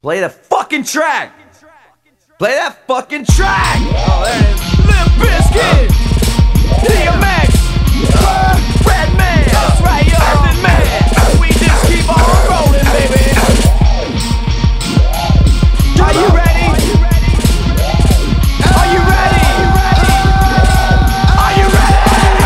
Play the fucking track. Play that fucking track. Oh, there it is. Limp Bizkit, DMX, Redman. That's right, yo, Method Man. We just keep on rolling, baby. Are you ready? Are you ready? Are you ready?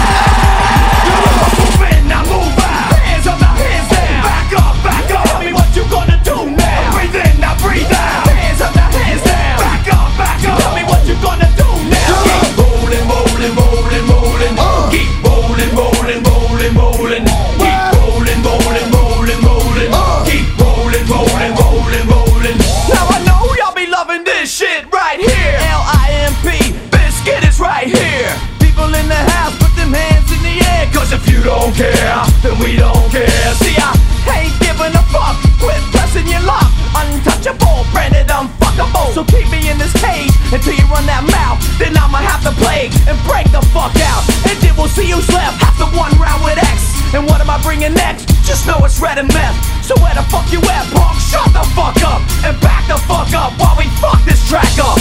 Move in, now move out. Hands up, now hands down. Back up, back up. Tell me what you gonna do now. Breathe in, now breathe out. Hands up, now hands down. Back up, back up. Tell me what you gonna do now. Keep rolling, rolling, rolling, rolling. Keep rolling, rolling, rolling, rolling. Keep rolling, rolling, rolling, rolling. Keep rolling, rolling, rolling, rolling. Now I know y'all be loving this shit right here. L-I-M-P, Bizkit is right here. People in the house, put them hands in the air. Cause if you don't care, then we don't care. See, I ain't giving a fuck. Quit pressing your luck. Untouchable, branded unfuckable. So keep me in this cage until you run that mouth. Then I'ma have to play and break the fuck out. And then we'll see who's left after one round with X. And what am I bringing next? Just know it's red and meth. So where the fuck you at, punk? Shut the fuck up and back the fuck up while we fuck this track up.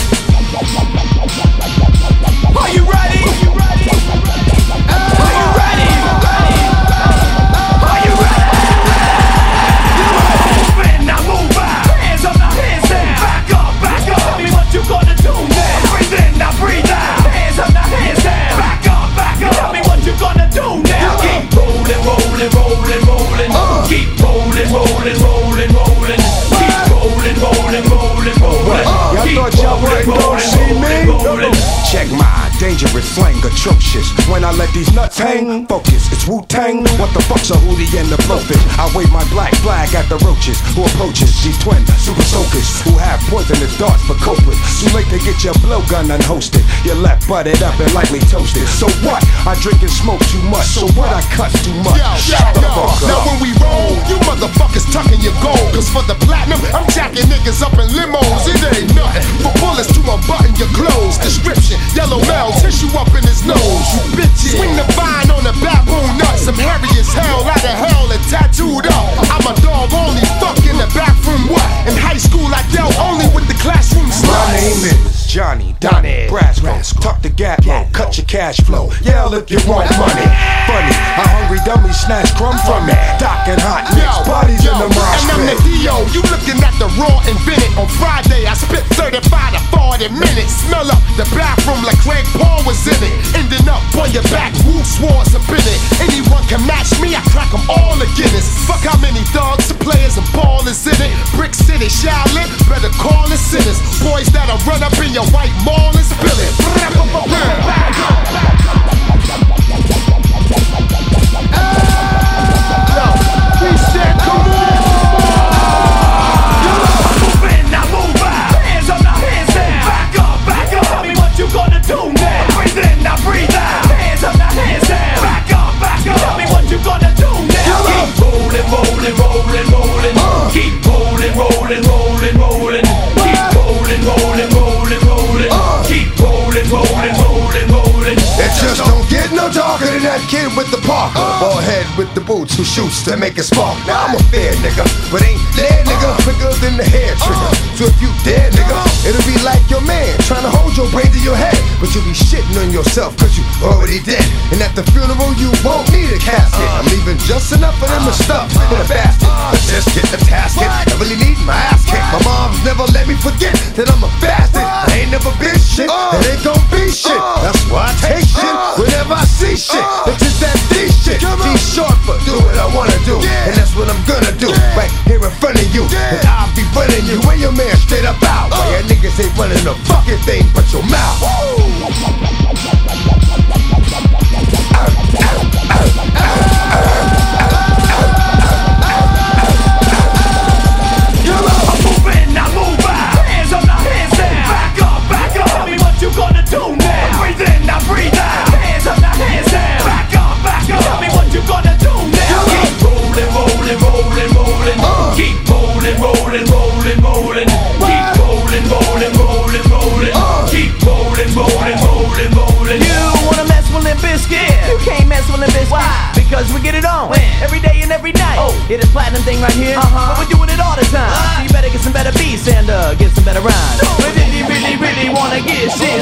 Are you ready? Are you ready? Are you ready? Are you ready? Move in, now move out. Hands up, now hands down. Back up, back up. Tell me what you gonna do now. Breathe in, now breathe out. Hands up, now hands down. Back up, back up. Tell me what you gonna do now. Keep rolling, rolling, rolling, rolling. Keep rolling, rolling, rolling, rolling. Keep rolling, rolling, rolling, rolling. Y'all thought y'all wouldn't see me? Check my dangerous slang, atrocious. When I let these nuts hang, focus, it's Wu-Tang. What the fuck's a hootie and the blowfish? I wave my black flag at the roaches who approaches these twin super soakers who have poisonous darts for culprits. Too late to get your blowgun unhosted. You're left butted up and lightly toasted. So what? I drink and smoke too much. So what? I cut too much. Shut the fuck up. Now when we roll, you motherfuckers tucking your gold. Cause for the platinum, I'm jacking niggas up in limos. It ain't nothing for bullets to unbutton your clothes. Description, yellow male, tissue up in his nose. You bitches, swing the vine on the baboon nuts. I'm hairy as hell, out of hell and tattooed up. I'm a dog, only fuck in the bathroom. What? In high school, I dealt only with the classroom sluts. My name is Johnny Donnie Brasco. Tuck the gap low, cut your cash flow. Yell if you want money. Funny, a hungry dummy snatch crumb from me. Doc and hot mix, bodies in the mosh and I'm the pit. D.O., you looking at the raw invented. On Friday, I spit 35 to 40 minutes. Smell up the bathroom like Craig Paul was in it. Ending up on your back, Wu Swords up in it. Anyone can match me, I crack them all to Guinness. Fuck how many thugs, players and ballers in it. Brick City, Shaolin, better call it sinners. Boys that'll run up in your white mall and spill it. We said, come on! Move in, now move out. Hands up, now hands down. Back up, back up. Tell me what you gonna do now. Breathe in, now breathe out. Hands up, now hands down. Back up, back up. Tell me what you gonna do now. Keep rolling, rolling, rolling, rolling. Keep rolling, rolling, rolling, rolling. Keep rolling, rolling, rolling, rolling. Keep rolling, rolling, rolling, rolling. It just don't get no darker than that kid with the Parker. Bald head with the boots who shoots to make it spark. Now I'm a fair nigga, but ain't dead nigga quicker than the hair trigger. So if you dead nigga, it'll be like your man trying to hold your brain to your head. But you'll be shitting on yourself cause you already dead. And at the funeral you won't need a casket. I'm leaving just enough of them to stuff in a basket. But just get the tasket, I really need my ass kicked. My mom's never let me forget that I'm a bastard. I ain't never been shit, and ain't gon' be shit. That's why I take shit whenever I see shit. It's just that D shit. D short for do what I wanna do, and that's what I'm gonna do. Right here in front of you, and I'll be running you and your man straight up out. Why your niggas ain't running a fucking thing but your mouth. Move in, now move out. Hands up, now hands down. Back up, back up. Tell me what you gonna do now. Breathe in, now breathe out. Hands up, now hands down. Back up, back up. Tell me what you gonna do now. Keep rolling, rolling, rolling, rolling. Keep rolling, rolling, rolling, rolling. Keep rolling, rolling, rolling, rolling. Keep rolling, rolling, rolling, rolling. You wanna mess with Limp Bizkit? You can't mess with Limp Bizkit. Why? Because we get it on every day and every night. Hear this platinum thing right here? But we're doing it all the time. So you better get some better beats in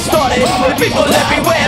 started. The people everywhere